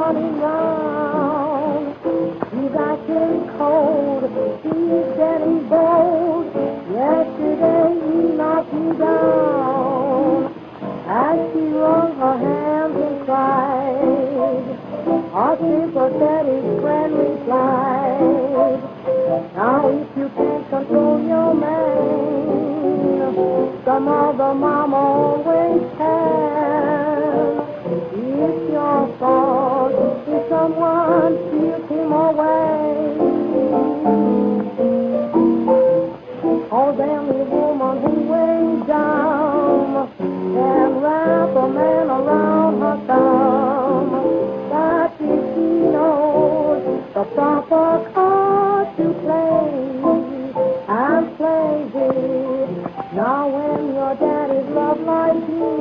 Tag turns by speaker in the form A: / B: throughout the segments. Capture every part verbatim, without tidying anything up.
A: running round. He's acting cold, he's getting bold. Yesterday he knocked me down. As she wrung her hands and cried, a sympathetic friend replied, now if you can't control your man, some other mama always can. It's your fault if someone steals him away. Oh, damn the woman who weighs down and wrap a man around her thumb. That if she knows the proper card to play and play it. Now when your daddy's love like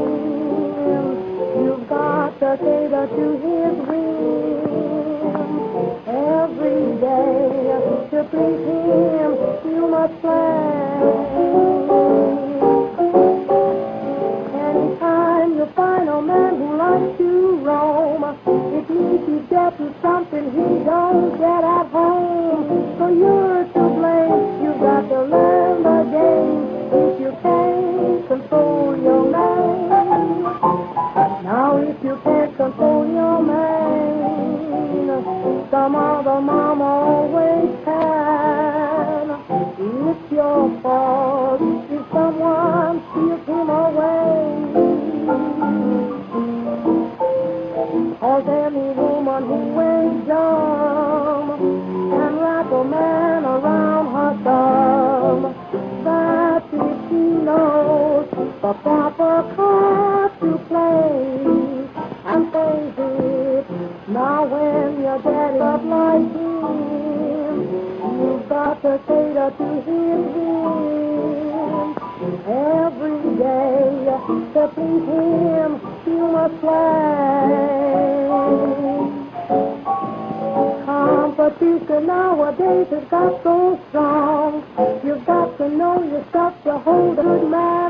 A: him, you've got to cater to his whim. Every day to please him, you must play. Anytime you find a man who likes to roam, it means he's getting something he don't get at home. So you're to blame, you've got to learn the game if you can't control your man. Now if you can't control your man, some other mama always can. It's your fault if someone steals him away. Or any woman who weighs dumb can wrap a man around her thumb. That if she knows the proper card to play and plays it. Now when you're getting up like him, you've got to cater to his whim. Every day to please him, you must play. Competition nowadays has got so strong. You've got to know your stuff to hold a good man.